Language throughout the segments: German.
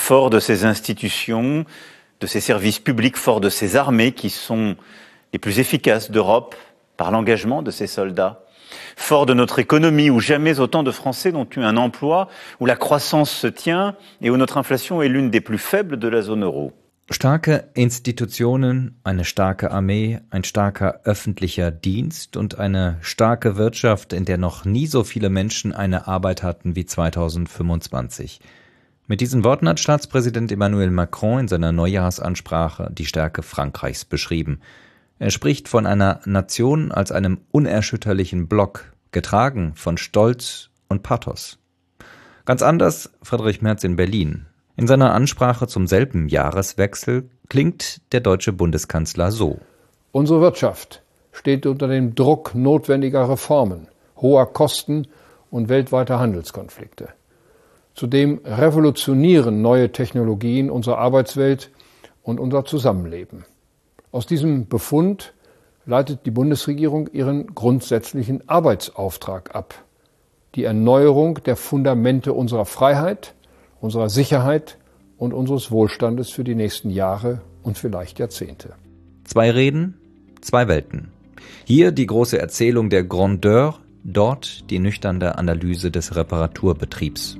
fort de ses institutions, de ses services publics, fort de ses armées qui sont les plus efficaces d'Europe par l'engagement de ses soldats. Fort de notre économie, où jamais autant de Français n'ont eu un emploi, où la croissance se tient et où notre inflation est l'une des plus faibles de la zone euro. Starke Institutionen, eine starke Armee, ein starker öffentlicher Dienst und eine starke Wirtschaft, in der noch nie so viele Menschen eine Arbeit hatten wie 2025. Mit diesen Worten hat Staatspräsident Emmanuel Macron in seiner Neujahrsansprache die Stärke Frankreichs beschrieben. Er spricht von einer Nation als einem unerschütterlichen Block, getragen von Stolz und Pathos. Ganz anders Friedrich Merz in Berlin. In seiner Ansprache zum selben Jahreswechsel klingt der deutsche Bundeskanzler so: Unsere Wirtschaft steht unter dem Druck notwendiger Reformen, hoher Kosten und weltweiter Handelskonflikte. Zudem revolutionieren neue Technologien unsere Arbeitswelt und unser Zusammenleben. Aus diesem Befund leitet die Bundesregierung ihren grundsätzlichen Arbeitsauftrag ab: die Erneuerung der Fundamente unserer Freiheit, unserer Sicherheit und unseres Wohlstandes für die nächsten Jahre und vielleicht Jahrzehnte. 2 Reden, 2 Welten. Hier die große Erzählung der Grandeur, dort die nüchterne Analyse des Reparaturbetriebs.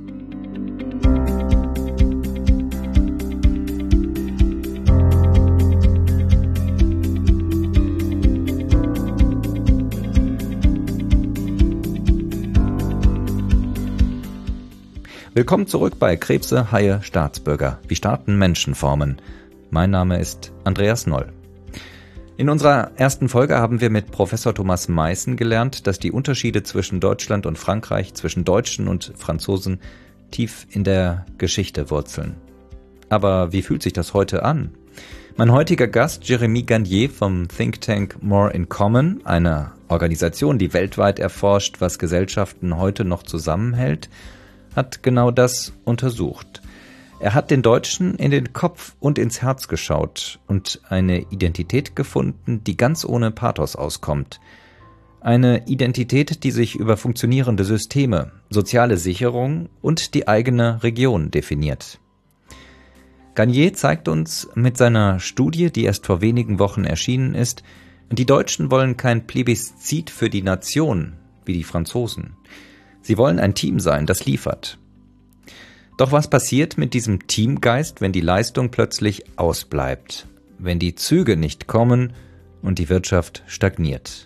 Willkommen zurück bei Krebse, Haie, Staatsbürger. Wie Staaten Menschen formen. Mein Name ist Andreas Noll. In unserer ersten Folge haben wir mit Professor Thomas Meißen gelernt, dass die Unterschiede zwischen Deutschland und Frankreich, zwischen Deutschen und Franzosen tief in der Geschichte wurzeln. Aber wie fühlt sich das heute an? Mein heutiger Gast, Jérémy Gagnier vom Think Tank More in Common, einer Organisation, die weltweit erforscht, was Gesellschaften heute noch zusammenhält, hat genau das untersucht. Er hat den Deutschen in den Kopf und ins Herz geschaut und eine Identität gefunden, die ganz ohne Pathos auskommt. Eine Identität, die sich über funktionierende Systeme, soziale Sicherung und die eigene Region definiert. Gagnier zeigt uns mit seiner Studie, die erst vor wenigen Wochen erschienen ist, die Deutschen wollen kein Plebiszit für die Nation wie die Franzosen. Sie wollen ein Team sein, das liefert. Doch was passiert mit diesem Teamgeist, wenn die Leistung plötzlich ausbleibt, wenn die Züge nicht kommen und die Wirtschaft stagniert?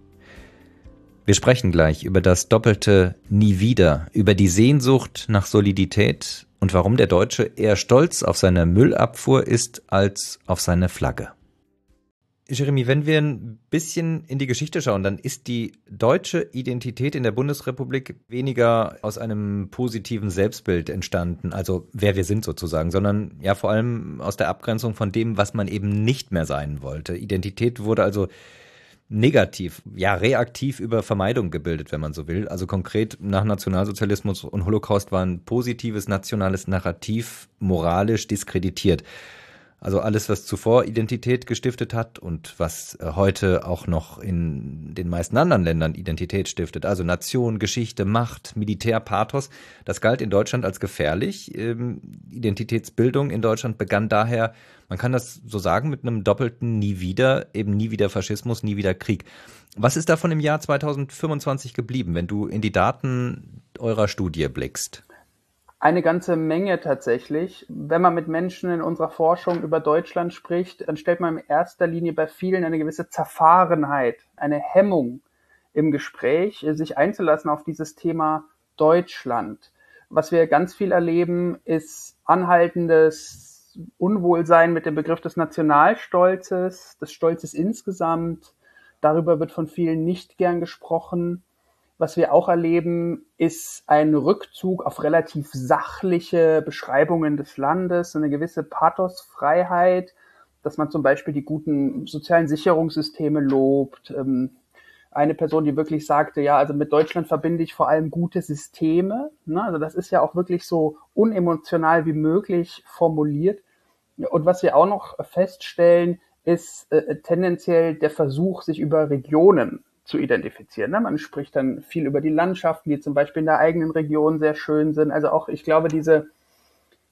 Wir sprechen gleich über das doppelte Nie wieder, über die Sehnsucht nach Solidität und warum der Deutsche eher stolz auf seine Müllabfuhr ist als auf seine Flagge. Jérémy, wenn wir ein bisschen in die Geschichte schauen, dann ist die deutsche Identität in der Bundesrepublik weniger aus einem positiven Selbstbild entstanden, also wer wir sind sozusagen, sondern ja vor allem aus der Abgrenzung von dem, was man eben nicht mehr sein wollte. Identität wurde also negativ, ja reaktiv über Vermeidung gebildet, wenn man so will. Also konkret nach Nationalsozialismus und Holocaust war ein positives nationales Narrativ moralisch diskreditiert. Also alles, was zuvor Identität gestiftet hat und was heute auch noch in den meisten anderen Ländern Identität stiftet, also Nation, Geschichte, Macht, Militär, Pathos, das galt in Deutschland als gefährlich. Identitätsbildung in Deutschland begann daher, man kann das so sagen, mit einem doppelten Nie wieder, eben nie wieder Faschismus, nie wieder Krieg. Was ist davon im Jahr 2025 geblieben, wenn du in die Daten eurer Studie blickst? Eine ganze Menge tatsächlich. Wenn man mit Menschen in unserer Forschung über Deutschland spricht, dann stellt man in erster Linie bei vielen eine gewisse Zerfahrenheit, eine Hemmung im Gespräch, sich einzulassen auf dieses Thema Deutschland. Was wir ganz viel erleben, ist anhaltendes Unwohlsein mit dem Begriff des Nationalstolzes, des Stolzes insgesamt. Darüber wird von vielen nicht gern gesprochen. Was wir auch erleben, ist ein Rückzug auf relativ sachliche Beschreibungen des Landes, eine gewisse Pathosfreiheit, dass man zum Beispiel die guten sozialen Sicherungssysteme lobt. Eine Person, die wirklich sagte, ja, also mit Deutschland verbinde ich vor allem gute Systeme. Also das ist ja auch wirklich so unemotional wie möglich formuliert. Und was wir auch noch feststellen, ist tendenziell der Versuch, sich über Regionen zu identifizieren. Man spricht dann viel über die Landschaften, die zum Beispiel in der eigenen Region sehr schön sind. Also auch, ich glaube, diese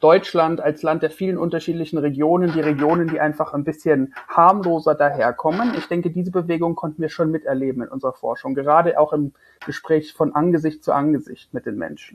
Deutschland als Land der vielen unterschiedlichen Regionen, die Regionen, die einfach ein bisschen harmloser daherkommen. Ich denke, diese Bewegung konnten wir schon miterleben in unserer Forschung, gerade auch im Gespräch von Angesicht zu Angesicht mit den Menschen.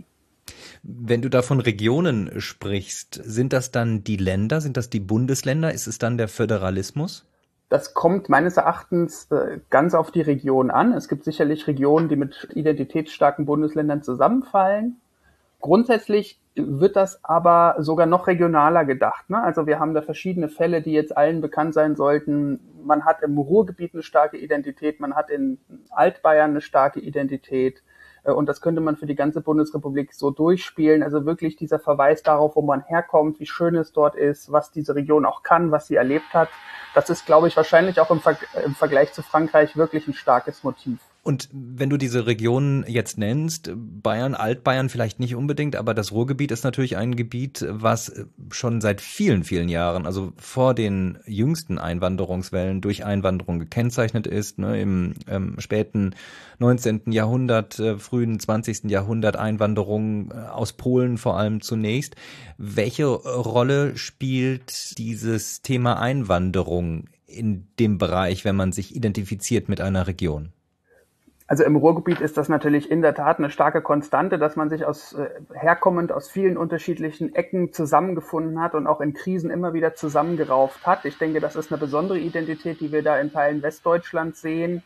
Wenn du da von Regionen sprichst, sind das dann die Länder, sind das die Bundesländer, ist es dann der Föderalismus? Das kommt meines Erachtens ganz auf die Region an. Es gibt sicherlich Regionen, die mit identitätsstarken Bundesländern zusammenfallen. Grundsätzlich wird das aber sogar noch regionaler gedacht, ne? Also wir haben da verschiedene Fälle, die jetzt allen bekannt sein sollten. Man hat im Ruhrgebiet eine starke Identität, man hat in Altbayern eine starke Identität. Und das könnte man für die ganze Bundesrepublik so durchspielen. Also wirklich dieser Verweis darauf, wo man herkommt, wie schön es dort ist, was diese Region auch kann, was sie erlebt hat. Das ist, glaube ich, wahrscheinlich auch im Vergleich zu Frankreich wirklich ein starkes Motiv. Und wenn du diese Regionen jetzt nennst, Bayern, Altbayern vielleicht nicht unbedingt, aber das Ruhrgebiet ist natürlich ein Gebiet, was schon seit vielen, vielen Jahren, also vor den jüngsten Einwanderungswellen durch Einwanderung gekennzeichnet ist, ne, im späten 19. Jahrhundert, frühen 20. Jahrhundert Einwanderung aus Polen vor allem zunächst. Welche Rolle spielt dieses Thema Einwanderung in dem Bereich, wenn man sich identifiziert mit einer Region? Also im Ruhrgebiet ist das natürlich in der Tat eine starke Konstante, dass man sich herkommend aus vielen unterschiedlichen Ecken zusammengefunden hat und auch in Krisen immer wieder zusammengerauft hat. Ich denke, das ist eine besondere Identität, die wir da in Teilen Westdeutschlands sehen.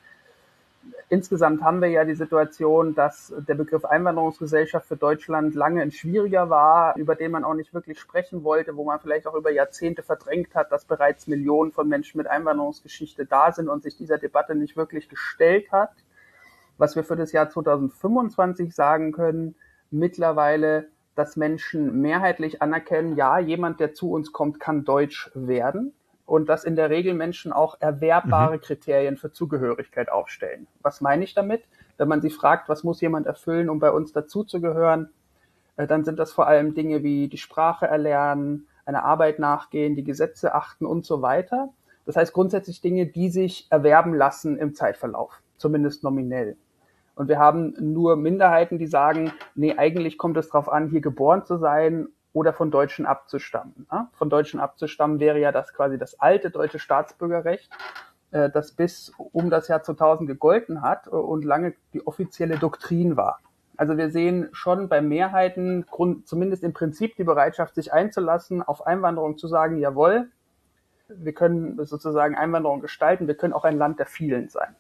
Insgesamt haben wir ja die Situation, dass der Begriff Einwanderungsgesellschaft für Deutschland lange ein schwieriger war, über den man auch nicht wirklich sprechen wollte, wo man vielleicht auch über Jahrzehnte verdrängt hat, dass bereits Millionen von Menschen mit Einwanderungsgeschichte da sind und sich dieser Debatte nicht wirklich gestellt hat. Was wir für das Jahr 2025 sagen können, mittlerweile, dass Menschen mehrheitlich anerkennen, ja, jemand, der zu uns kommt, kann deutsch werden und dass in der Regel Menschen auch erwerbbare Kriterien für Zugehörigkeit aufstellen. Was meine ich damit? Wenn man sie fragt, was muss jemand erfüllen, um bei uns dazuzugehören, dann sind das vor allem Dinge wie die Sprache erlernen, einer Arbeit nachgehen, die Gesetze achten und so weiter. Das heißt grundsätzlich Dinge, die sich erwerben lassen im Zeitverlauf, zumindest nominell. Und wir haben nur Minderheiten, die sagen, nee, eigentlich kommt es darauf an, hier geboren zu sein oder von Deutschen abzustammen. Von Deutschen abzustammen wäre ja das quasi das alte deutsche Staatsbürgerrecht, das bis um das Jahr 2000 gegolten hat und lange die offizielle Doktrin war. Also wir sehen schon bei Mehrheiten zumindest im Prinzip die Bereitschaft, sich einzulassen, auf Einwanderung zu sagen, jawohl, wir können sozusagen Einwanderung gestalten, wir können auch ein Land der vielen sein.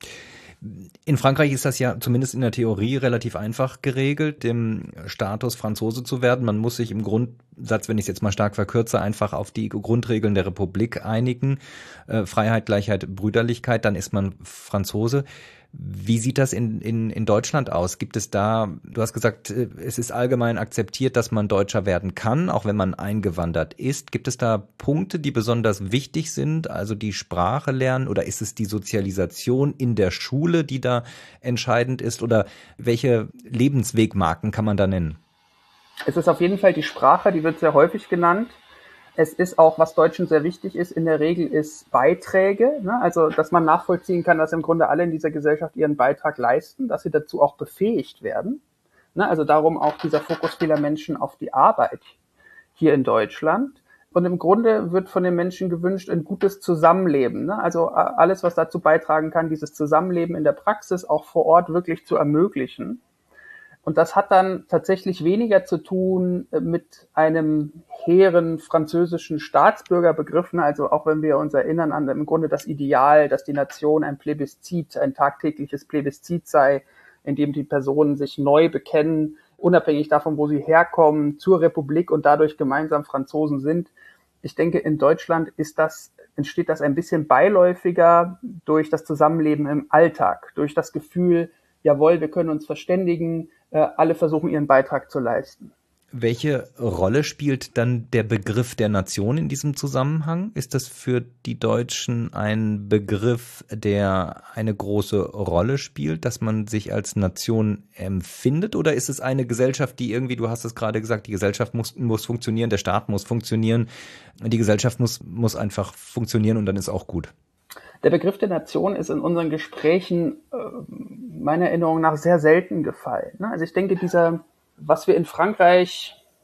In Frankreich ist das ja zumindest in der Theorie relativ einfach geregelt, dem Status Franzose zu werden. Man muss sich im Grundsatz, wenn ich es jetzt mal stark verkürze, einfach auf die Grundregeln der Republik einigen. Freiheit, Gleichheit, Brüderlichkeit, dann ist man Franzose. Wie sieht das in Deutschland aus? Gibt es da, du hast gesagt, es ist allgemein akzeptiert, dass man Deutscher werden kann, auch wenn man eingewandert ist. Gibt es da Punkte, die besonders wichtig sind, also die Sprache lernen, oder ist es die Sozialisation in der Schule, die da entscheidend ist, oder welche Lebenswegmarken kann man da nennen? Es ist auf jeden Fall die Sprache, die wird sehr häufig genannt. Es ist auch, was Deutschen sehr wichtig ist, in der Regel ist Beiträge, ne? Also dass man nachvollziehen kann, dass im Grunde alle in dieser Gesellschaft ihren Beitrag leisten, dass sie dazu auch befähigt werden. Ne? Also darum auch dieser Fokus vieler Menschen auf die Arbeit hier in Deutschland. Und im Grunde wird von den Menschen gewünscht, ein gutes Zusammenleben. Ne? Also alles, was dazu beitragen kann, dieses Zusammenleben in der Praxis auch vor Ort wirklich zu ermöglichen. Und das hat dann tatsächlich weniger zu tun mit einem hehren französischen Staatsbürgerbegriff. Also auch wenn wir uns erinnern an im Grunde das Ideal, dass die Nation ein Plebiszit, ein tagtägliches Plebiszit sei, in dem die Personen sich neu bekennen, unabhängig davon, wo sie herkommen, zur Republik und dadurch gemeinsam Franzosen sind. Ich denke, in Deutschland entsteht das ein bisschen beiläufiger durch das Zusammenleben im Alltag, durch das Gefühl, jawohl, wir können uns verständigen, alle versuchen, ihren Beitrag zu leisten. Welche Rolle spielt dann der Begriff der Nation in diesem Zusammenhang? Ist das für die Deutschen ein Begriff, der eine große Rolle spielt, dass man sich als Nation empfindet? Oder ist es eine Gesellschaft, die irgendwie, du hast es gerade gesagt, die Gesellschaft muss funktionieren, der Staat muss funktionieren, die Gesellschaft muss einfach funktionieren und dann ist auch gut? Der Begriff der Nation ist in unseren Gesprächen meiner Erinnerung nach sehr selten gefallen. Also ich denke, was wir in Frankreich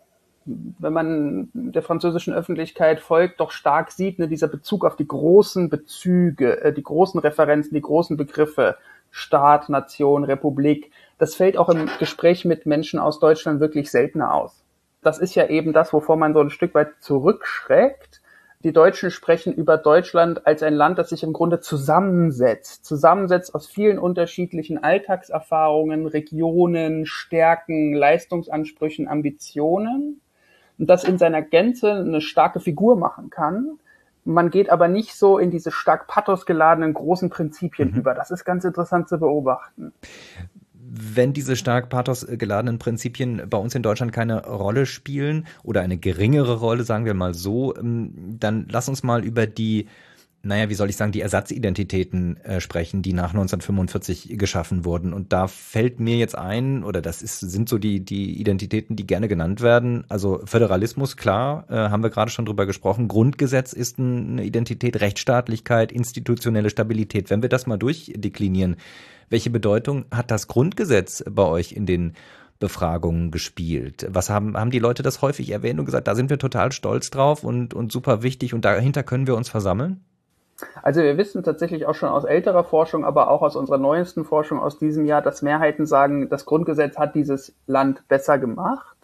wenn man der französischen Öffentlichkeit folgt, doch stark sieht, ne, dieser Bezug auf die großen Bezüge, die großen Referenzen, die großen Begriffe, Staat, Nation, Republik, das fällt auch im Gespräch mit Menschen aus Deutschland wirklich seltener aus. Das ist ja eben das, wovor man so ein Stück weit zurückschreckt. Die Deutschen sprechen über Deutschland als ein Land, das sich im Grunde zusammensetzt aus vielen unterschiedlichen Alltagserfahrungen, Regionen, Stärken, Leistungsansprüchen, Ambitionen und das in seiner Gänze eine starke Figur machen kann. Man geht aber nicht so in diese stark pathosgeladenen großen Prinzipien über. Das ist ganz interessant zu beobachten. Wenn diese stark pathosgeladenen Prinzipien bei uns in Deutschland keine Rolle spielen oder eine geringere Rolle, sagen wir mal so, dann lass uns mal über die, die Ersatzidentitäten sprechen, die nach 1945 geschaffen wurden. Und da fällt mir jetzt ein, oder sind so die Identitäten, die gerne genannt werden. Also Föderalismus, klar, haben wir gerade schon drüber gesprochen. Grundgesetz ist eine Identität, Rechtsstaatlichkeit, institutionelle Stabilität. Wenn wir das mal durchdeklinieren, welche Bedeutung hat das Grundgesetz bei euch in den Befragungen gespielt? Was haben die Leute das häufig erwähnt und gesagt, da sind wir total stolz drauf und super wichtig und dahinter können wir uns versammeln? Also wir wissen tatsächlich auch schon aus älterer Forschung, aber auch aus unserer neuesten Forschung aus diesem Jahr, dass Mehrheiten sagen, das Grundgesetz hat dieses Land besser gemacht.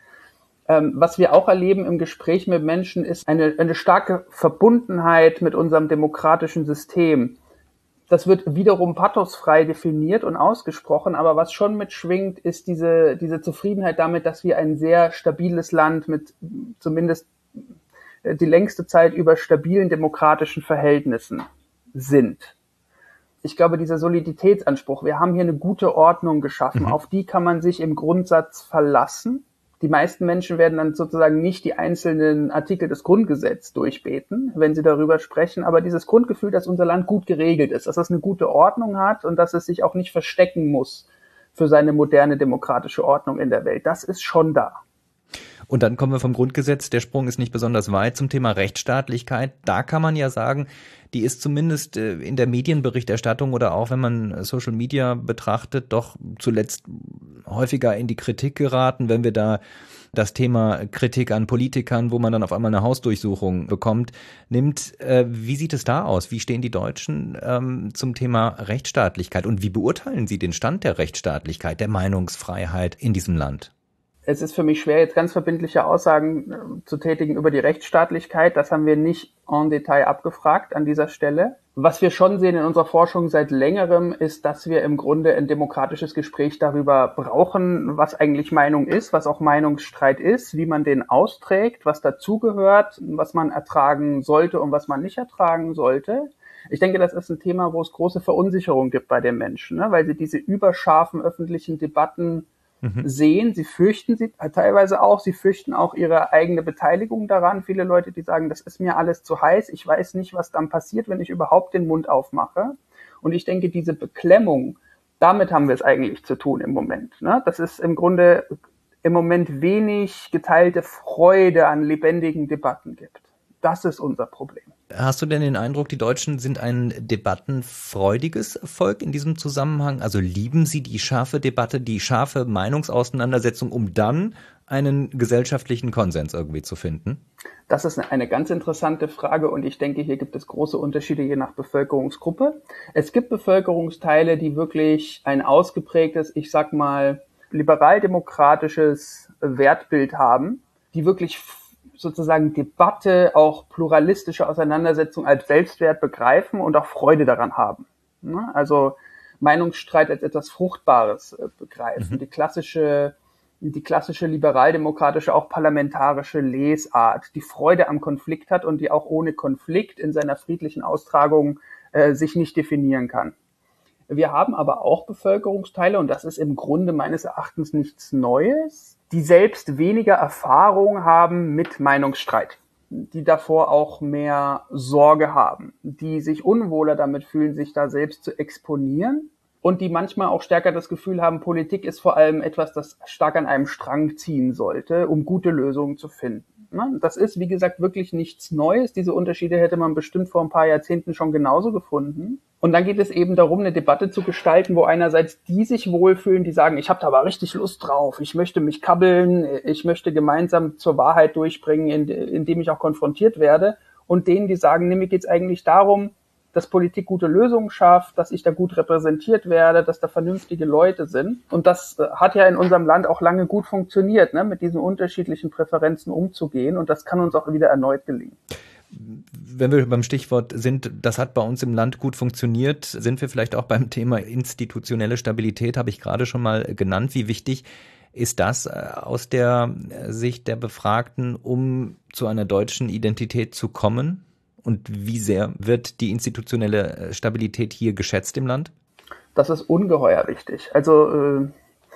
Was wir auch erleben im Gespräch mit Menschen, ist eine starke Verbundenheit mit unserem demokratischen System. Das wird wiederum pathosfrei definiert und ausgesprochen, aber was schon mitschwingt, ist diese Zufriedenheit damit, dass wir ein sehr stabiles Land mit zumindest die längste Zeit über stabilen demokratischen Verhältnissen sind. Ich glaube, dieser Soliditätsanspruch, wir haben hier eine gute Ordnung geschaffen, auf die kann man sich im Grundsatz verlassen. Die meisten Menschen werden dann sozusagen nicht die einzelnen Artikel des Grundgesetzes durchbeten, wenn sie darüber sprechen, aber dieses Grundgefühl, dass unser Land gut geregelt ist, dass es eine gute Ordnung hat und dass es sich auch nicht verstecken muss für seine moderne demokratische Ordnung in der Welt, das ist schon da. Und dann kommen wir vom Grundgesetz, der Sprung ist nicht besonders weit zum Thema Rechtsstaatlichkeit. Da kann man ja sagen, die ist zumindest in der Medienberichterstattung oder auch wenn man Social Media betrachtet, doch zuletzt häufiger in die Kritik geraten, wenn wir da das Thema Kritik an Politikern, wo man dann auf einmal eine Hausdurchsuchung bekommt, nimmt. Wie sieht es da aus? Wie stehen die Deutschen zum Thema Rechtsstaatlichkeit und wie beurteilen Sie den Stand der Rechtsstaatlichkeit, der Meinungsfreiheit in diesem Land? Es ist für mich schwer, jetzt ganz verbindliche Aussagen zu tätigen über die Rechtsstaatlichkeit. Das haben wir nicht en Detail abgefragt an dieser Stelle. Was wir schon sehen in unserer Forschung seit längerem ist, dass wir im Grunde ein demokratisches Gespräch darüber brauchen, was eigentlich Meinung ist, was auch Meinungsstreit ist, wie man den austrägt, was dazugehört, was man ertragen sollte und was man nicht ertragen sollte. Ich denke, das ist ein Thema, wo es große Verunsicherung gibt bei den Menschen, ne? Weil sie diese überscharfen öffentlichen Debatten sehen, sie fürchten sie teilweise auch, sie fürchten auch ihre eigene Beteiligung daran. Viele Leute, die sagen, das ist mir alles zu heiß, ich weiß nicht, was dann passiert, wenn ich überhaupt den Mund aufmache. Und ich denke, diese Beklemmung, damit haben wir es eigentlich zu tun im Moment. Ne? Das ist im Grunde im Moment wenig geteilte Freude an lebendigen Debatten gibt. Das ist unser Problem. Hast du denn den Eindruck, die Deutschen sind ein debattenfreudiges Volk in diesem Zusammenhang? Also lieben sie die scharfe Debatte, die scharfe Meinungsauseinandersetzung, um dann einen gesellschaftlichen Konsens irgendwie zu finden? Das ist eine ganz interessante Frage und ich denke, hier gibt es große Unterschiede je nach Bevölkerungsgruppe. Es gibt Bevölkerungsteile, die wirklich ein ausgeprägtes, ich sag mal, liberal-demokratisches Wertbild haben, die wirklich sozusagen Debatte, auch pluralistische Auseinandersetzung als Selbstwert begreifen und auch Freude daran haben. Also Meinungsstreit als etwas Fruchtbares begreifen. Die klassische liberaldemokratische, auch parlamentarische Lesart, die Freude am Konflikt hat und die auch ohne Konflikt in seiner friedlichen Austragung sich nicht definieren kann. Wir haben aber auch Bevölkerungsteile, und das ist im Grunde meines Erachtens nichts Neues, die selbst weniger Erfahrung haben mit Meinungsstreit, die davor auch mehr Sorge haben, die sich unwohler damit fühlen, sich da selbst zu exponieren und die manchmal auch stärker das Gefühl haben, Politik ist vor allem etwas, das stark an einem Strang ziehen sollte, um gute Lösungen zu finden. Das ist, wie gesagt, wirklich nichts Neues. Diese Unterschiede hätte man bestimmt vor ein paar Jahrzehnten schon genauso gefunden. Und dann geht es eben darum, eine Debatte zu gestalten, wo einerseits die sich wohlfühlen, die sagen, ich habe da aber richtig Lust drauf, ich möchte mich kabbeln, ich möchte gemeinsam zur Wahrheit durchbringen, indem ich auch konfrontiert werde. Und denen, die sagen, nee, mir geht's eigentlich darum, dass Politik gute Lösungen schafft, dass ich da gut repräsentiert werde, dass da vernünftige Leute sind. Und das hat ja in unserem Land auch lange gut funktioniert, mit diesen unterschiedlichen Präferenzen umzugehen. Und das kann uns auch wieder erneut gelingen. Wenn wir beim Stichwort sind, das hat bei uns im Land gut funktioniert, sind wir vielleicht auch beim Thema institutionelle Stabilität, habe ich gerade schon mal genannt. Wie wichtig ist das aus der Sicht der Befragten, um zu einer deutschen Identität zu kommen? Und wie sehr wird die institutionelle Stabilität hier geschätzt im Land? Das ist ungeheuer wichtig. Also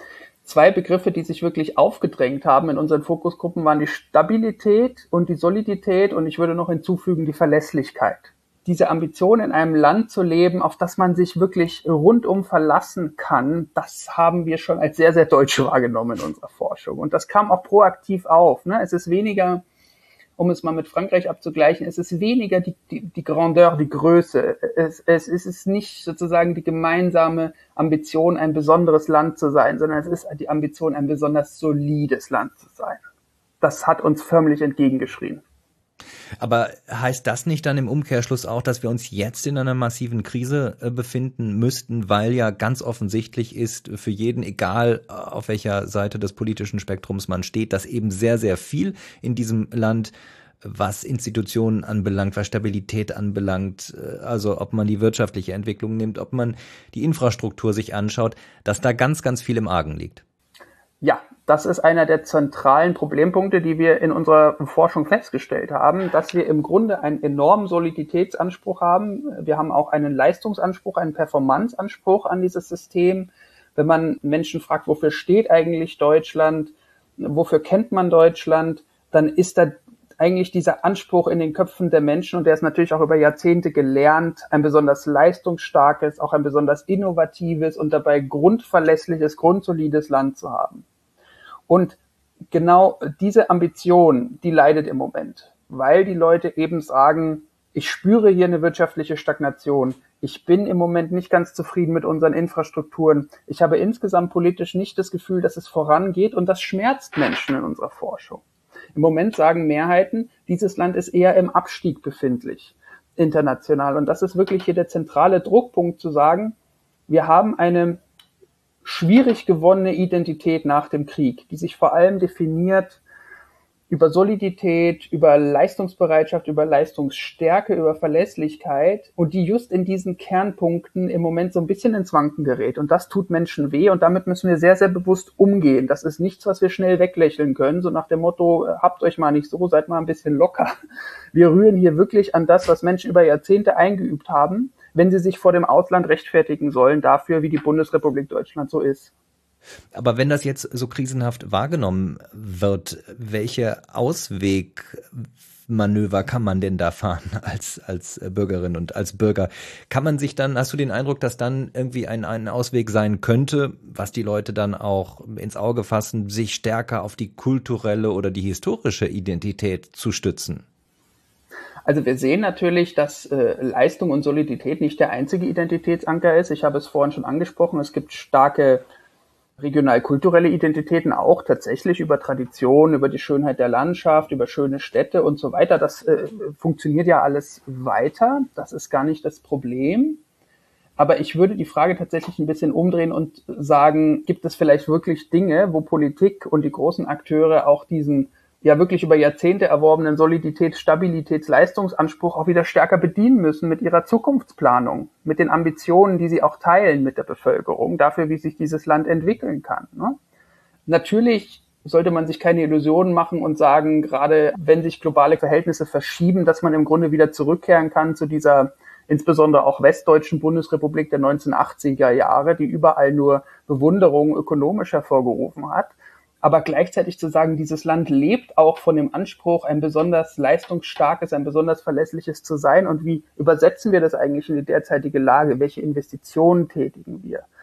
zwei Begriffe, die sich wirklich aufgedrängt haben in unseren Fokusgruppen, waren die Stabilität und die Solidität und ich würde noch hinzufügen die Verlässlichkeit. Diese Ambition, in einem Land zu leben, auf das man sich wirklich rundum verlassen kann, das haben wir schon als sehr, sehr deutsch wahrgenommen in unserer Forschung. Und das kam auch proaktiv auf. Es ist weniger, um es mal mit Frankreich abzugleichen, es ist weniger die Grandeur, die Größe. Es ist nicht sozusagen die gemeinsame Ambition, ein besonderes Land zu sein, sondern es ist die Ambition, ein besonders solides Land zu sein. Das hat uns förmlich entgegengeschrien. Aber heißt das nicht dann im Umkehrschluss auch, dass wir uns jetzt in einer massiven Krise befinden müssten, weil ja ganz offensichtlich ist für jeden, egal auf welcher Seite des politischen Spektrums man steht, dass eben sehr, sehr viel in diesem Land, was Institutionen anbelangt, was Stabilität anbelangt, also ob man die wirtschaftliche Entwicklung nimmt, ob man die Infrastruktur sich anschaut, dass da ganz, ganz viel im Argen liegt? Ja, das ist einer der zentralen Problempunkte, die wir in unserer Forschung festgestellt haben, dass wir im Grunde einen enormen Soliditätsanspruch haben. Wir haben auch einen Leistungsanspruch, einen Performanceanspruch an dieses System. Wenn man Menschen fragt, wofür steht eigentlich Deutschland, wofür kennt man Deutschland, dann ist da eigentlich dieser Anspruch in den Köpfen der Menschen, und der ist natürlich auch über Jahrzehnte gelernt, ein besonders leistungsstarkes, auch ein besonders innovatives und dabei grundverlässliches, grundsolides Land zu haben. Und genau diese Ambition, die leidet im Moment, weil die Leute eben sagen, ich spüre hier eine wirtschaftliche Stagnation, ich bin im Moment nicht ganz zufrieden mit unseren Infrastrukturen, ich habe insgesamt politisch nicht das Gefühl, dass es vorangeht, und das schmerzt Menschen in unserer Forschung. Im Moment sagen Mehrheiten, dieses Land ist eher im Abstieg befindlich, international. Und das ist wirklich hier der zentrale Druckpunkt, zu sagen, wir haben eine schwierig gewonnene Identität nach dem Krieg, die sich vor allem definiert über Solidität, über Leistungsbereitschaft, über Leistungsstärke, über Verlässlichkeit, und die just in diesen Kernpunkten im Moment so ein bisschen ins Wanken gerät. Und das tut Menschen weh, und damit müssen wir sehr, sehr bewusst umgehen. Das ist nichts, was wir schnell weglächeln können, so nach dem Motto, habt euch mal nicht so, seid mal ein bisschen locker. Wir rühren hier wirklich an das, was Menschen über Jahrzehnte eingeübt haben, wenn sie sich vor dem Ausland rechtfertigen sollen dafür, wie die Bundesrepublik Deutschland so ist. Aber wenn das jetzt so krisenhaft wahrgenommen wird, welche Auswegmanöver kann man denn da fahren als Bürgerin und als Bürger? Kann man sich dann, hast du den Eindruck, dass dann irgendwie ein Ausweg sein könnte, was die Leute dann auch ins Auge fassen, sich stärker auf die kulturelle oder die historische Identität zu stützen? Also wir sehen natürlich, dass Leistung und Solidität nicht der einzige Identitätsanker ist. Ich habe es vorhin schon angesprochen, es gibt starke regional-kulturelle Identitäten auch tatsächlich über Tradition, über die Schönheit der Landschaft, über schöne Städte und so weiter. Das funktioniert ja alles weiter. Das ist gar nicht das Problem. Aber ich würde die Frage tatsächlich ein bisschen umdrehen und sagen, gibt es vielleicht wirklich Dinge, wo Politik und die großen Akteure auch diesen ja wirklich über Jahrzehnte erworbenen Soliditäts-, Stabilitäts-, Leistungsanspruch auch wieder stärker bedienen müssen mit ihrer Zukunftsplanung, mit den Ambitionen, die sie auch teilen mit der Bevölkerung, dafür, wie sich dieses Land entwickeln kann. Natürlich sollte man sich keine Illusionen machen und sagen, gerade wenn sich globale Verhältnisse verschieben, dass man im Grunde wieder zurückkehren kann zu dieser insbesondere auch westdeutschen Bundesrepublik der 1980er Jahre, die überall nur Bewunderung ökonomisch hervorgerufen hat. Aber gleichzeitig zu sagen, dieses Land lebt auch von dem Anspruch, ein besonders leistungsstarkes, ein besonders verlässliches zu sein. Und wie übersetzen wir das eigentlich in die derzeitige Lage? Welche Investitionen tätigen wir?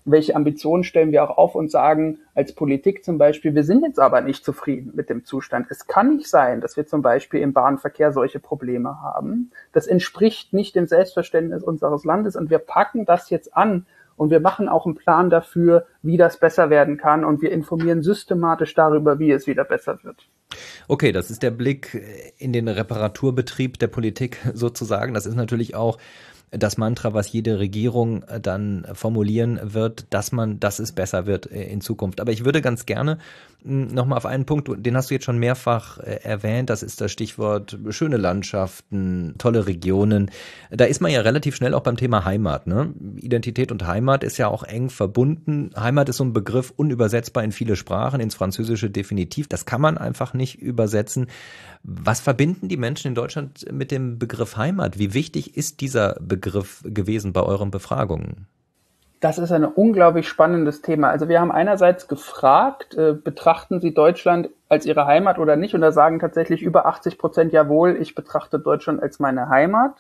Welche Ambitionen stellen wir auch auf und sagen als Politik zum Beispiel, wir sind jetzt aber nicht zufrieden mit dem Zustand. Es kann nicht sein, dass wir zum Beispiel im Bahnverkehr solche Probleme haben. Das entspricht nicht dem Selbstverständnis unseres Landes und wir packen das jetzt an und wir machen auch einen Plan dafür, wie das besser werden kann und wir informieren systematisch darüber, wie es wieder besser wird. Okay, das ist der Blick in den Reparaturbetrieb der Politik sozusagen. Das ist natürlich auch das Mantra, was jede Regierung dann formulieren wird, dass es besser wird in Zukunft. Aber ich würde ganz gerne nochmal auf einen Punkt, den hast du jetzt schon mehrfach erwähnt, das ist das Stichwort schöne Landschaften, tolle Regionen. Da ist man ja relativ schnell auch beim Thema Heimat, ne? Identität und Heimat ist ja auch eng verbunden. Heimat ist so ein Begriff unübersetzbar in viele Sprachen, ins Französische definitiv. Das kann man einfach nicht übersetzen. Was verbinden die Menschen in Deutschland mit dem Begriff Heimat? Wie wichtig ist dieser Begriff gewesen bei euren Befragungen? Das ist ein unglaublich spannendes Thema. Also wir haben einerseits gefragt, betrachten Sie Deutschland als Ihre Heimat oder nicht? Und da sagen tatsächlich über 80% jawohl, ich betrachte Deutschland als meine Heimat.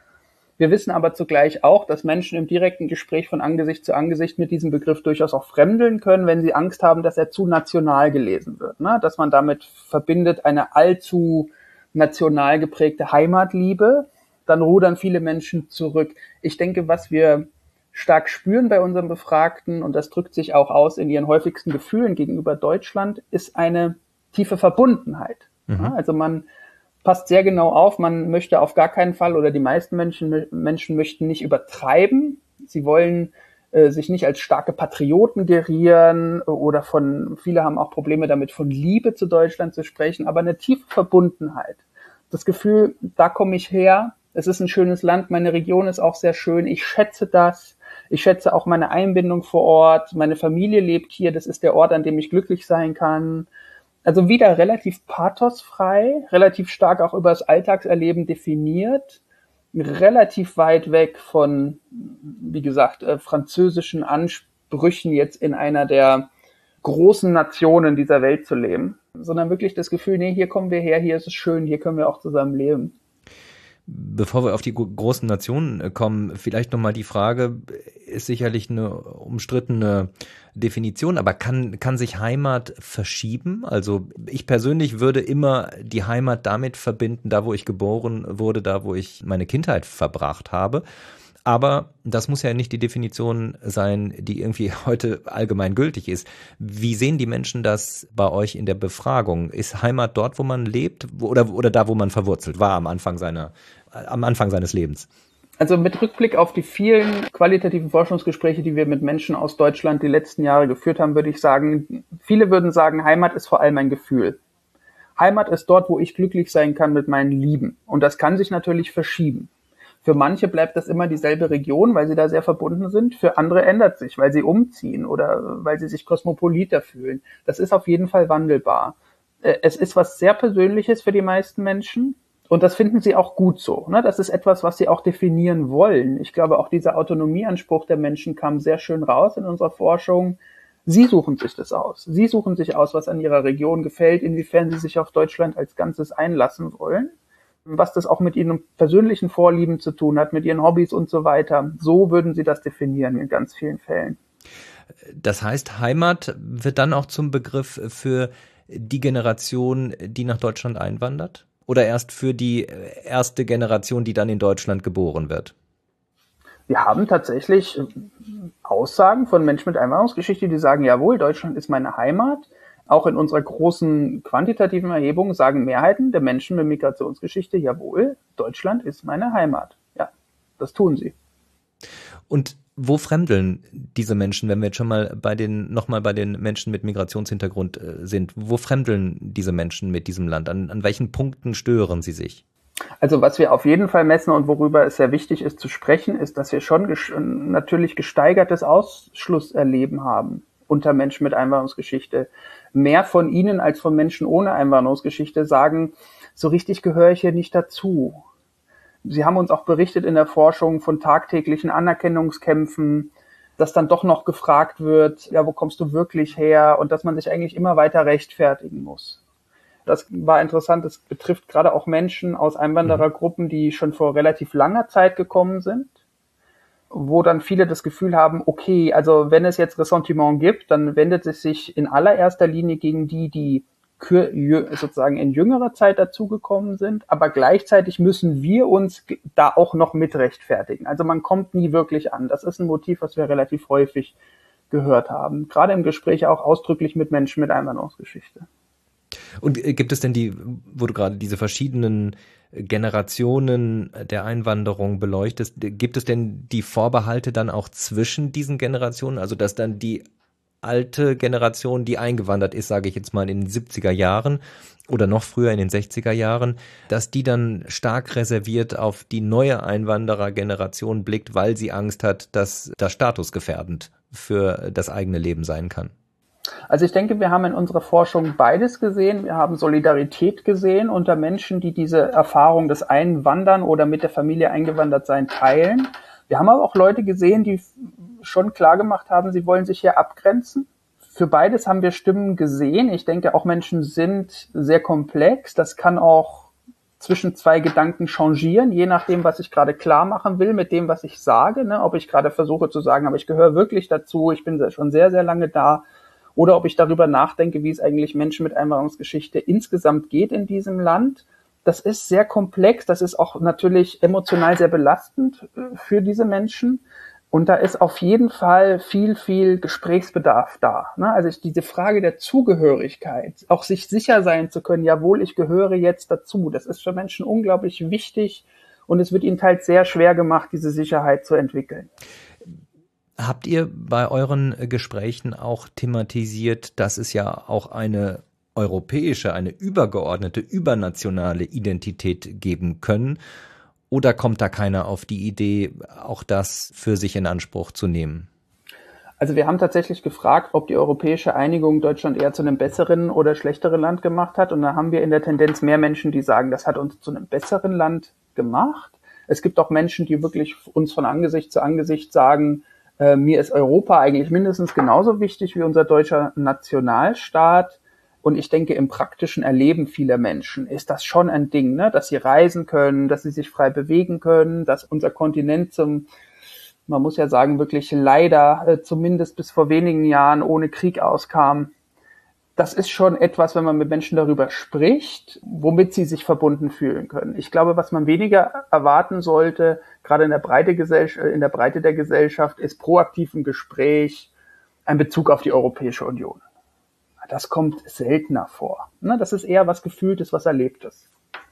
Wir wissen aber zugleich auch, dass Menschen im direkten Gespräch von Angesicht zu Angesicht mit diesem Begriff durchaus auch fremdeln können, wenn sie Angst haben, dass er zu national gelesen wird, ne? Dass man damit verbindet eine allzu national geprägte Heimatliebe. Dann rudern viele Menschen zurück. Ich denke, was wir stark spüren bei unseren Befragten, und das drückt sich auch aus in ihren häufigsten Gefühlen gegenüber Deutschland, ist eine tiefe Verbundenheit. Mhm. Also man passt sehr genau auf, man möchte auf gar keinen Fall, oder die meisten Menschen möchten nicht übertreiben. Sie wollen sich nicht als starke Patrioten gerieren oder viele haben auch Probleme damit, von Liebe zu Deutschland zu sprechen, aber eine tiefe Verbundenheit. Das Gefühl, da komme ich her, es ist ein schönes Land, meine Region ist auch sehr schön, ich schätze das. Ich schätze auch meine Einbindung vor Ort. Meine Familie lebt hier. Das ist der Ort, an dem ich glücklich sein kann. Also wieder relativ pathosfrei, relativ stark auch über das Alltagserleben definiert, relativ weit weg von, wie gesagt, französischen Ansprüchen jetzt in einer der großen Nationen dieser Welt zu leben, sondern wirklich das Gefühl, nee, hier kommen wir her, hier ist es schön, hier können wir auch zusammen leben. Bevor wir auf die großen Nationen kommen, vielleicht nochmal die Frage, ist sicherlich eine umstrittene Definition, aber kann sich Heimat verschieben? Also ich persönlich würde immer die Heimat damit verbinden, da wo ich geboren wurde, da wo ich meine Kindheit verbracht habe. Aber das muss ja nicht die Definition sein, die irgendwie heute allgemein gültig ist. Wie sehen die Menschen das bei euch in der Befragung? Ist Heimat dort, wo man lebt oder da, wo man verwurzelt war am Anfang seines Lebens? Also mit Rückblick auf die vielen qualitativen Forschungsgespräche, die wir mit Menschen aus Deutschland die letzten Jahre geführt haben, würde ich sagen, viele würden sagen, Heimat ist vor allem ein Gefühl. Heimat ist dort, wo ich glücklich sein kann mit meinen Lieben. Und das kann sich natürlich verschieben. Für manche bleibt das immer dieselbe Region, weil sie da sehr verbunden sind. Für andere ändert sich, weil sie umziehen oder weil sie sich kosmopoliter fühlen. Das ist auf jeden Fall wandelbar. Es ist was sehr Persönliches für die meisten Menschen und das finden sie auch gut so. Das ist etwas, was sie auch definieren wollen. Ich glaube, auch dieser Autonomieanspruch der Menschen kam sehr schön raus in unserer Forschung. Sie suchen sich das aus. Sie suchen sich aus, was an ihrer Region gefällt, inwiefern sie sich auf Deutschland als Ganzes einlassen wollen. Was das auch mit ihren persönlichen Vorlieben zu tun hat, mit ihren Hobbys und so weiter. So würden sie das definieren in ganz vielen Fällen. Das heißt, Heimat wird dann auch zum Begriff für die Generation, die nach Deutschland einwandert? Oder erst für die erste Generation, die dann in Deutschland geboren wird? Wir haben tatsächlich Aussagen von Menschen mit Einwanderungsgeschichte, die sagen, jawohl, Deutschland ist meine Heimat. Auch in unserer großen quantitativen Erhebung sagen Mehrheiten der Menschen mit Migrationsgeschichte, jawohl, Deutschland ist meine Heimat. Ja, das tun sie. Und wo fremdeln diese Menschen, wenn wir jetzt schon mal bei den Menschen mit Migrationshintergrund sind? Wo fremdeln diese Menschen mit diesem Land? An welchen Punkten stören sie sich? Also was wir auf jeden Fall messen und worüber es sehr wichtig ist zu sprechen, ist, dass wir schon natürlich gesteigertes Ausschlusserleben haben unter Menschen mit Einwanderungsgeschichte. Mehr von ihnen als von Menschen ohne Einwanderungsgeschichte sagen, so richtig gehöre ich hier nicht dazu. Sie haben uns auch berichtet in der Forschung von tagtäglichen Anerkennungskämpfen, dass dann doch noch gefragt wird, ja, wo kommst du wirklich her? Und dass man sich eigentlich immer weiter rechtfertigen muss. Das war interessant, das betrifft gerade auch Menschen aus Einwanderergruppen, die schon vor relativ langer Zeit gekommen sind. wo dann viele das Gefühl haben, okay, also wenn es jetzt Ressentiment gibt, dann wendet es sich in allererster Linie gegen die sozusagen in jüngerer Zeit dazugekommen sind, aber gleichzeitig müssen wir uns da auch noch mit rechtfertigen. Also man kommt nie wirklich an. Das ist ein Motiv, was wir relativ häufig gehört haben, gerade im Gespräch auch ausdrücklich mit Menschen mit Einwanderungsgeschichte. Und gibt es denn wo du gerade diese verschiedenen Generationen der Einwanderung beleuchtest, gibt es denn die Vorbehalte dann auch zwischen diesen Generationen, also dass dann die alte Generation, die eingewandert ist, sage ich jetzt mal in den 70er Jahren oder noch früher in den 60er Jahren, dass die dann stark reserviert auf die neue Einwanderergeneration blickt, weil sie Angst hat, dass das statusgefährdend für das eigene Leben sein kann? Also ich denke, wir haben in unserer Forschung beides gesehen. Wir haben Solidarität gesehen unter Menschen, die diese Erfahrung des Einwandern oder mit der Familie eingewandert sein teilen. Wir haben aber auch Leute gesehen, die schon klar gemacht haben, sie wollen sich hier abgrenzen. Für beides haben wir Stimmen gesehen. Ich denke, auch Menschen sind sehr komplex. Das kann auch zwischen zwei Gedanken changieren, je nachdem, was ich gerade klar machen will mit dem, was ich sage. Ne? Ob ich gerade versuche zu sagen, aber ich gehöre wirklich dazu, ich bin schon sehr, sehr lange da. Oder ob ich darüber nachdenke, wie es eigentlich Menschen mit Einwanderungsgeschichte insgesamt geht in diesem Land. Das ist sehr komplex. Das ist auch natürlich emotional sehr belastend für diese Menschen. Und da ist auf jeden Fall viel, viel Gesprächsbedarf da. Also diese Frage der Zugehörigkeit, auch sich sicher sein zu können, jawohl, ich gehöre jetzt dazu, das ist für Menschen unglaublich wichtig und es wird ihnen teils sehr schwer gemacht, diese Sicherheit zu entwickeln. Habt ihr bei euren Gesprächen auch thematisiert, dass es ja auch eine europäische, eine übergeordnete, übernationale Identität geben können? Oder kommt da keiner auf die Idee, auch das für sich in Anspruch zu nehmen? Also wir haben tatsächlich gefragt, ob die europäische Einigung Deutschland eher zu einem besseren oder schlechteren Land gemacht hat. Und da haben wir in der Tendenz mehr Menschen, die sagen, das hat uns zu einem besseren Land gemacht. Es gibt auch Menschen, die wirklich uns von Angesicht zu Angesicht sagen, mir ist Europa eigentlich mindestens genauso wichtig wie unser deutscher Nationalstaat. Und ich denke, im praktischen Erleben vieler Menschen ist das schon ein Ding, ne? Dass sie reisen können, dass sie sich frei bewegen können, dass unser Kontinent man muss ja sagen, wirklich leider zumindest bis vor wenigen Jahren ohne Krieg auskam. Das ist schon etwas, wenn man mit Menschen darüber spricht, womit sie sich verbunden fühlen können. Ich glaube, was man weniger erwarten sollte, gerade in der Breite der Gesellschaft, ist proaktiv im Gespräch ein Bezug auf die Europäische Union. Das kommt seltener vor. Das ist eher was Gefühltes, was Erlebtes.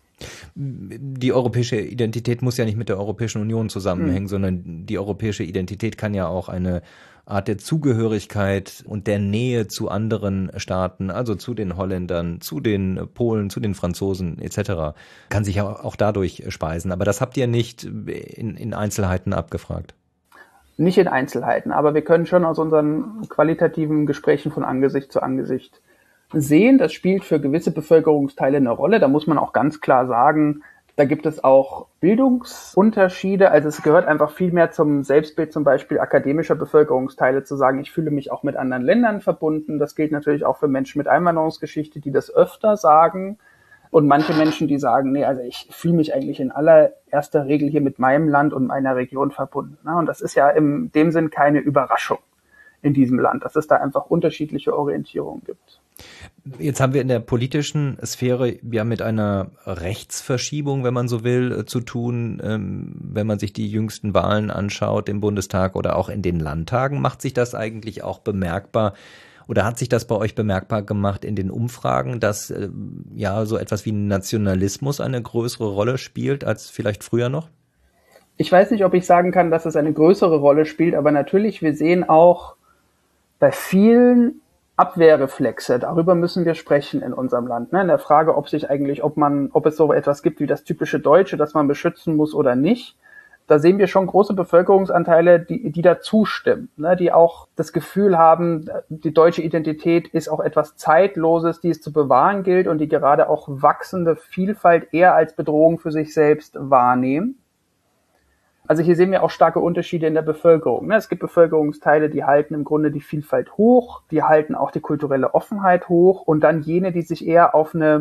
Die europäische Identität muss ja nicht mit der Europäischen Union zusammenhängen, sondern die europäische Identität kann ja auch eine Art der Zugehörigkeit und der Nähe zu anderen Staaten, also zu den Holländern, zu den Polen, zu den Franzosen etc., kann sich ja auch dadurch speisen. Aber das habt ihr nicht in Einzelheiten abgefragt. Nicht in Einzelheiten, aber wir können schon aus unseren qualitativen Gesprächen von Angesicht zu Angesicht sehen, das spielt für gewisse Bevölkerungsteile eine Rolle. Da muss man auch ganz klar sagen, da gibt es auch Bildungsunterschiede. Also es gehört einfach viel mehr zum Selbstbild zum Beispiel akademischer Bevölkerungsteile zu sagen, ich fühle mich auch mit anderen Ländern verbunden. Das gilt natürlich auch für Menschen mit Einwanderungsgeschichte, die das öfter sagen. Und manche Menschen, die sagen, nee, also ich fühle mich eigentlich in allererster Regel hier mit meinem Land und meiner Region verbunden. Und das ist ja in dem Sinn keine Überraschung in diesem Land, dass es da einfach unterschiedliche Orientierungen gibt. Jetzt haben wir in der politischen Sphäre ja mit einer Rechtsverschiebung, wenn man so will, zu tun. Wenn man sich die jüngsten Wahlen anschaut im Bundestag oder auch in den Landtagen, macht sich das eigentlich auch bemerkbar oder hat sich das bei euch bemerkbar gemacht in den Umfragen, dass ja so etwas wie Nationalismus eine größere Rolle spielt als vielleicht früher noch? Ich weiß nicht, ob ich sagen kann, dass es eine größere Rolle spielt, aber natürlich, wir sehen auch bei vielen Abwehrreflexe, darüber müssen wir sprechen in unserem Land. In der Frage, ob es so etwas gibt wie das typische Deutsche, das man beschützen muss oder nicht. Da sehen wir schon große Bevölkerungsanteile, die da zustimmen, die auch das Gefühl haben, die deutsche Identität ist auch etwas Zeitloses, die es zu bewahren gilt und die gerade auch wachsende Vielfalt eher als Bedrohung für sich selbst wahrnehmen. Also hier sehen wir auch starke Unterschiede in der Bevölkerung. Es gibt Bevölkerungsteile, die halten im Grunde die Vielfalt hoch, die halten auch die kulturelle Offenheit hoch und dann jene, die sich eher auf eine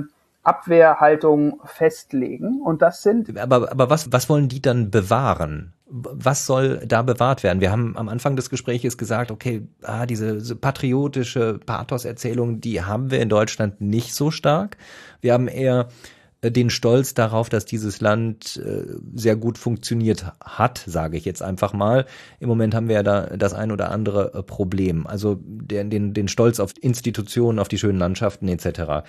Abwehrhaltung festlegen. Und das sind... Aber was wollen die dann bewahren? Was soll da bewahrt werden? Wir haben am Anfang des Gespräches gesagt, okay, diese patriotische Pathoserzählung, die haben wir in Deutschland nicht so stark. Wir haben eher den Stolz darauf, dass dieses Land sehr gut funktioniert hat, sage ich jetzt einfach mal. Im Moment haben wir ja da das ein oder andere Problem. Also den Stolz auf Institutionen, auf die schönen Landschaften etc.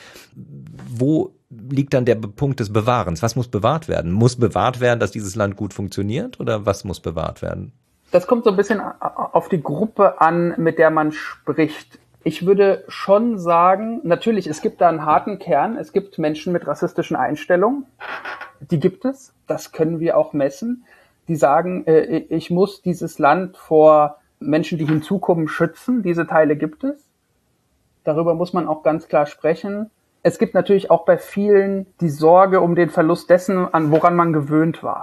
Wo liegt dann der Punkt des Bewahrens? Was muss bewahrt werden? Muss bewahrt werden, dass dieses Land gut funktioniert, oder was muss bewahrt werden? Das kommt so ein bisschen auf die Gruppe an, mit der man spricht. Ich würde schon sagen, natürlich, es gibt da einen harten Kern. Es gibt Menschen mit rassistischen Einstellungen. Die gibt es. Das können wir auch messen. Die sagen, ich muss dieses Land vor Menschen, die hinzukommen, schützen. Diese Teile gibt es. Darüber muss man auch ganz klar sprechen. Es gibt natürlich auch bei vielen die Sorge um den Verlust dessen, woran man gewöhnt war.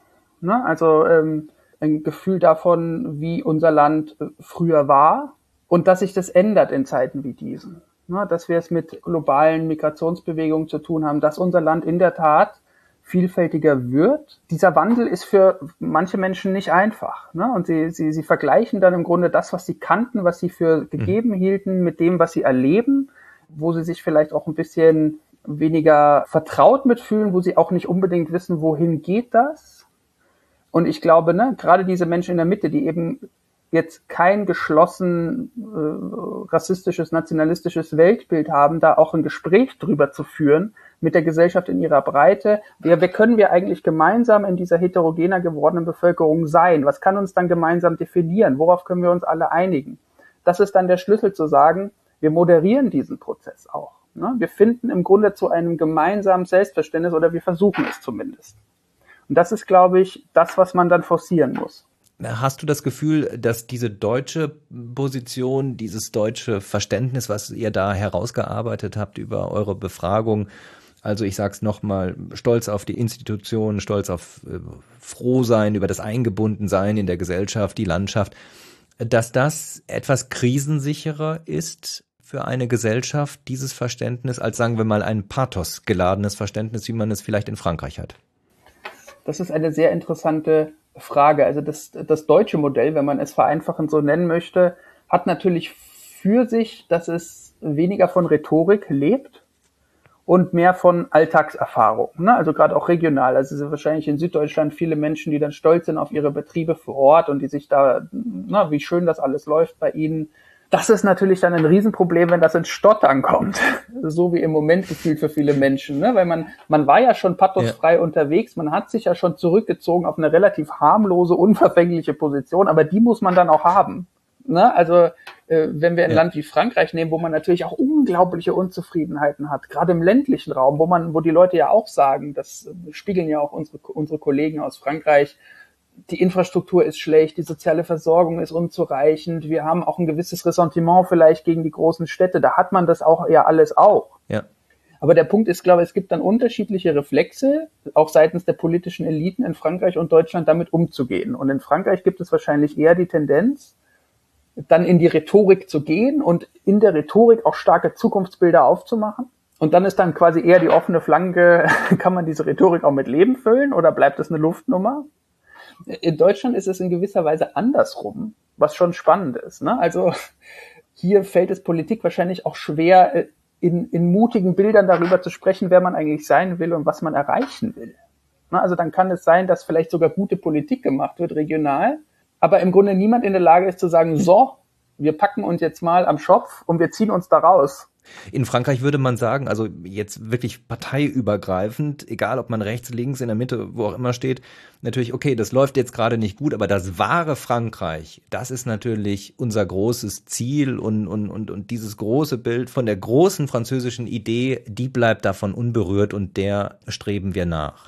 Ne? Also ein Gefühl davon, wie unser Land früher war. Und dass sich das ändert in Zeiten wie diesen. Dass wir es mit globalen Migrationsbewegungen zu tun haben, dass unser Land in der Tat vielfältiger wird. Dieser Wandel ist für manche Menschen nicht einfach. Und sie vergleichen dann im Grunde das, was sie kannten, was sie für gegeben hielten, mit dem, was sie erleben, wo sie sich vielleicht auch ein bisschen weniger vertraut mitfühlen, wo sie auch nicht unbedingt wissen, wohin geht das. Und ich glaube, gerade diese Menschen in der Mitte, die eben jetzt kein geschlossen rassistisches, nationalistisches Weltbild haben, da auch ein Gespräch drüber zu führen mit der Gesellschaft in ihrer Breite. Wer können wir eigentlich gemeinsam in dieser heterogener gewordenen Bevölkerung sein? Was kann uns dann gemeinsam definieren? Worauf können wir uns alle einigen? Das ist dann der Schlüssel zu sagen, wir moderieren diesen Prozess auch. Wir finden im Grunde zu einem gemeinsamen Selbstverständnis, oder wir versuchen es zumindest. Und das ist, glaube ich, das, was man dann forcieren muss. Hast du das Gefühl, dass diese deutsche Position, dieses deutsche Verständnis, was ihr da herausgearbeitet habt über eure Befragung, also ich sag's nochmal, stolz auf die Institutionen, stolz auf Frohsein über das Eingebundensein in der Gesellschaft, die Landschaft, dass das etwas krisensicherer ist für eine Gesellschaft, dieses Verständnis, als, sagen wir mal, ein pathosgeladenes Verständnis, wie man es vielleicht in Frankreich hat? Das ist eine sehr interessante Frage. Also das deutsche Modell, wenn man es vereinfachend so nennen möchte, hat natürlich für sich, dass es weniger von Rhetorik lebt und mehr von Alltagserfahrung. Also gerade auch regional. Also es sind wahrscheinlich in Süddeutschland viele Menschen, die dann stolz sind auf ihre Betriebe vor Ort und die sich da, wie schön das alles läuft bei ihnen. Das ist natürlich dann ein Riesenproblem, wenn das ins Stottern kommt. So wie im Moment gefühlt für viele Menschen. Weil man war ja schon pathosfrei unterwegs, man hat sich ja schon zurückgezogen auf eine relativ harmlose, unverfängliche Position, aber die muss man dann auch haben. Also wenn wir ein Land wie Frankreich nehmen, wo man natürlich auch unglaubliche Unzufriedenheiten hat, gerade im ländlichen Raum, wo die Leute ja auch sagen, das spiegeln ja auch unsere Kollegen aus Frankreich, die Infrastruktur ist schlecht, die soziale Versorgung ist unzureichend, wir haben auch ein gewisses Ressentiment vielleicht gegen die großen Städte, da hat man das auch ja alles auch. Ja. Aber der Punkt ist, glaube ich, es gibt dann unterschiedliche Reflexe, auch seitens der politischen Eliten in Frankreich und Deutschland damit umzugehen. Und in Frankreich gibt es wahrscheinlich eher die Tendenz, dann in die Rhetorik zu gehen und in der Rhetorik auch starke Zukunftsbilder aufzumachen. Und dann ist dann quasi eher die offene Flanke, kann man diese Rhetorik auch mit Leben füllen oder bleibt es eine Luftnummer? In Deutschland ist es in gewisser Weise andersrum, was schon spannend ist. Also hier fällt es Politik wahrscheinlich auch schwer, in mutigen Bildern darüber zu sprechen, wer man eigentlich sein will und was man erreichen will. Also dann kann es sein, dass vielleicht sogar gute Politik gemacht wird, regional, aber im Grunde niemand in der Lage ist zu sagen, so, wir packen uns jetzt mal am Schopf und wir ziehen uns da raus. In Frankreich würde man sagen, also jetzt wirklich parteiübergreifend, egal ob man rechts, links, in der Mitte, wo auch immer steht, natürlich, okay, das läuft jetzt gerade nicht gut, aber das wahre Frankreich, das ist natürlich unser großes Ziel und dieses große Bild von der großen französischen Idee, die bleibt davon unberührt und der streben wir nach.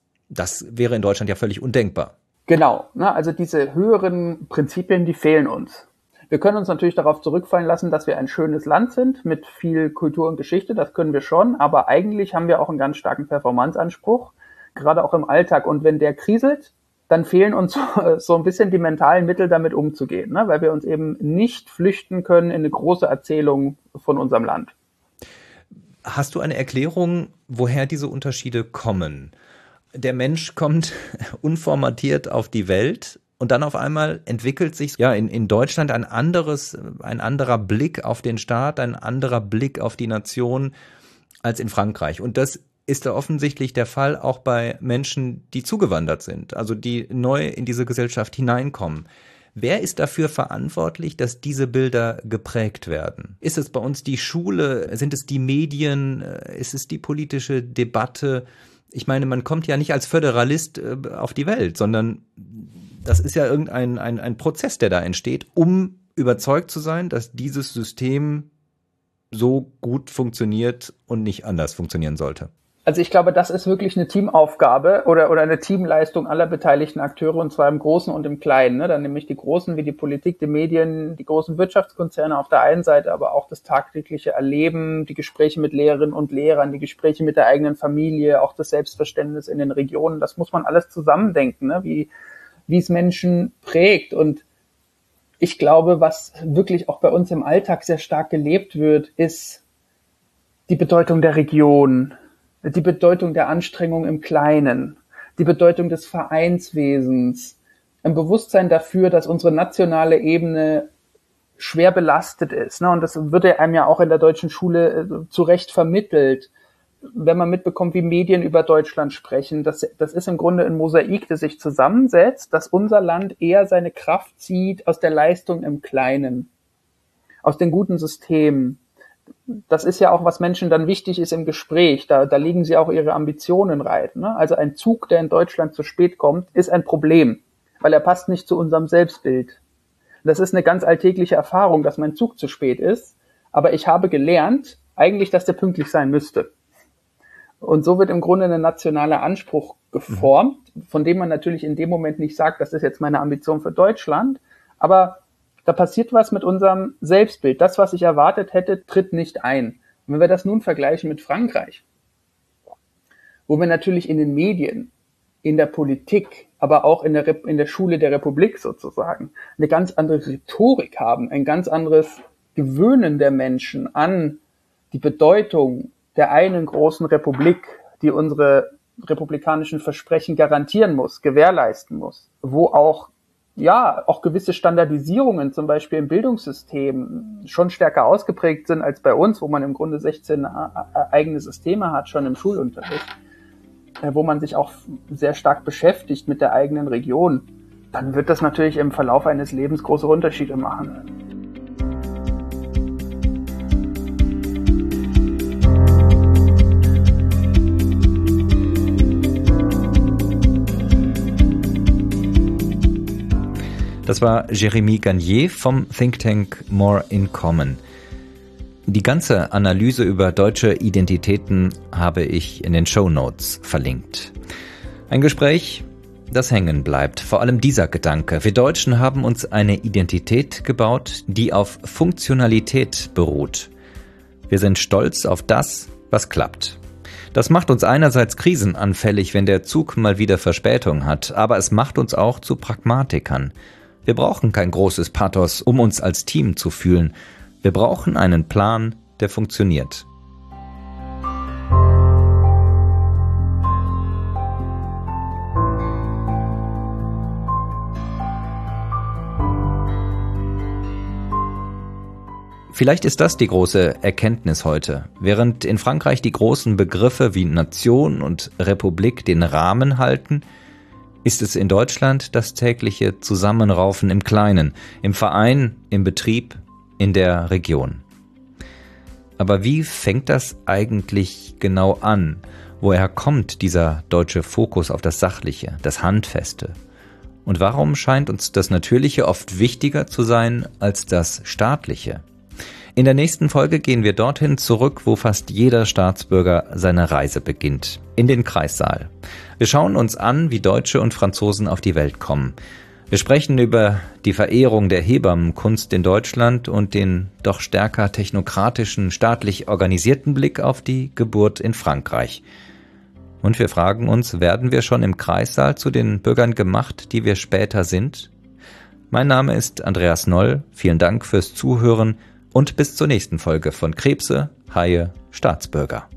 Das wäre in Deutschland ja völlig undenkbar. Genau, also diese höheren Prinzipien, die fehlen uns. Wir können uns natürlich darauf zurückfallen lassen, dass wir ein schönes Land sind mit viel Kultur und Geschichte, das können wir schon, aber eigentlich haben wir auch einen ganz starken Performanceanspruch, gerade auch im Alltag. Und wenn der kriselt, dann fehlen uns so ein bisschen die mentalen Mittel, damit umzugehen, weil wir uns eben nicht flüchten können in eine große Erzählung von unserem Land. Hast du eine Erklärung, woher diese Unterschiede kommen? Der Mensch kommt unformatiert auf die Welt und dann auf einmal entwickelt sich in Deutschland ein anderer Blick auf den Staat, ein anderer Blick auf die Nation als in Frankreich. Und das ist da offensichtlich der Fall auch bei Menschen, die zugewandert sind, also die neu in diese Gesellschaft hineinkommen. Wer ist dafür verantwortlich, dass diese Bilder geprägt werden? Ist es bei uns die Schule? Sind es die Medien? Ist es die politische Debatte? Ich meine, man kommt ja nicht als Föderalist auf die Welt, sondern das ist ja ein Prozess, der da entsteht, um überzeugt zu sein, dass dieses System so gut funktioniert und nicht anders funktionieren sollte. Also ich glaube, das ist wirklich eine Teamaufgabe oder eine Teamleistung aller beteiligten Akteure, und zwar im Großen und im Kleinen. Dann nämlich die Großen wie die Politik, die Medien, die großen Wirtschaftskonzerne auf der einen Seite, aber auch das tagtägliche Erleben, die Gespräche mit Lehrerinnen und Lehrern, die Gespräche mit der eigenen Familie, auch das Selbstverständnis in den Regionen. Das muss man alles zusammendenken, wie es Menschen prägt. Und ich glaube, was wirklich auch bei uns im Alltag sehr stark gelebt wird, ist die Bedeutung der Region, die Bedeutung der Anstrengung im Kleinen, die Bedeutung des Vereinswesens, ein Bewusstsein dafür, dass unsere nationale Ebene schwer belastet ist. Und das wird einem ja auch in der deutschen Schule zu Recht vermittelt. Wenn man mitbekommt, wie Medien über Deutschland sprechen, das ist im Grunde ein Mosaik, das sich zusammensetzt, dass unser Land eher seine Kraft zieht aus der Leistung im Kleinen, aus den guten Systemen. Das ist ja auch, was Menschen dann wichtig ist im Gespräch. Da legen sie auch ihre Ambitionen rein. Also ein Zug, der in Deutschland zu spät kommt, ist ein Problem, weil er passt nicht zu unserem Selbstbild. Das ist eine ganz alltägliche Erfahrung, dass mein Zug zu spät ist. Aber ich habe gelernt, eigentlich, dass der pünktlich sein müsste. Und so wird im Grunde ein nationaler Anspruch geformt, von dem man natürlich in dem Moment nicht sagt, das ist jetzt meine Ambition für Deutschland. Aber da passiert was mit unserem Selbstbild. Das, was ich erwartet hätte, tritt nicht ein. Und wenn wir das nun vergleichen mit Frankreich, wo wir natürlich in den Medien, in der Politik, aber auch in der Schule der Republik sozusagen, eine ganz andere Rhetorik haben, ein ganz anderes Gewöhnen der Menschen an die Bedeutung der einen großen Republik, die unsere republikanischen Versprechen garantieren muss, gewährleisten muss, wo auch gewisse Standardisierungen, zum Beispiel im Bildungssystem, schon stärker ausgeprägt sind als bei uns, wo man im Grunde 16 eigene Systeme hat, schon im Schulunterricht, wo man sich auch sehr stark beschäftigt mit der eigenen Region, dann wird das natürlich im Verlauf eines Lebens große Unterschiede machen. Das war Jérémy Gagné vom Think Tank More in Common. Die ganze Analyse über deutsche Identitäten habe ich in den Shownotes verlinkt. Ein Gespräch, das hängen bleibt. Vor allem dieser Gedanke. Wir Deutschen haben uns eine Identität gebaut, die auf Funktionalität beruht. Wir sind stolz auf das, was klappt. Das macht uns einerseits krisenanfällig, wenn der Zug mal wieder Verspätung hat, aber es macht uns auch zu Pragmatikern. Wir brauchen kein großes Pathos, um uns als Team zu fühlen. Wir brauchen einen Plan, der funktioniert. Vielleicht ist das die große Erkenntnis heute. Während in Frankreich die großen Begriffe wie Nation und Republik den Rahmen halten, ist es in Deutschland das tägliche Zusammenraufen im Kleinen, im Verein, im Betrieb, in der Region. Aber wie fängt das eigentlich genau an? Woher kommt dieser deutsche Fokus auf das Sachliche, das Handfeste? Und warum scheint uns das Natürliche oft wichtiger zu sein als das Staatliche? In der nächsten Folge gehen wir dorthin zurück, wo fast jeder Staatsbürger seine Reise beginnt, in den Kreissaal. Wir schauen uns an, wie Deutsche und Franzosen auf die Welt kommen. Wir sprechen über die Verehrung der Hebammenkunst in Deutschland und den doch stärker technokratischen, staatlich organisierten Blick auf die Geburt in Frankreich. Und wir fragen uns, werden wir schon im Kreissaal zu den Bürgern gemacht, die wir später sind? Mein Name ist Andreas Noll. Vielen Dank fürs Zuhören. und bis zur nächsten Folge von Krebse, Haie, Staatsbürger.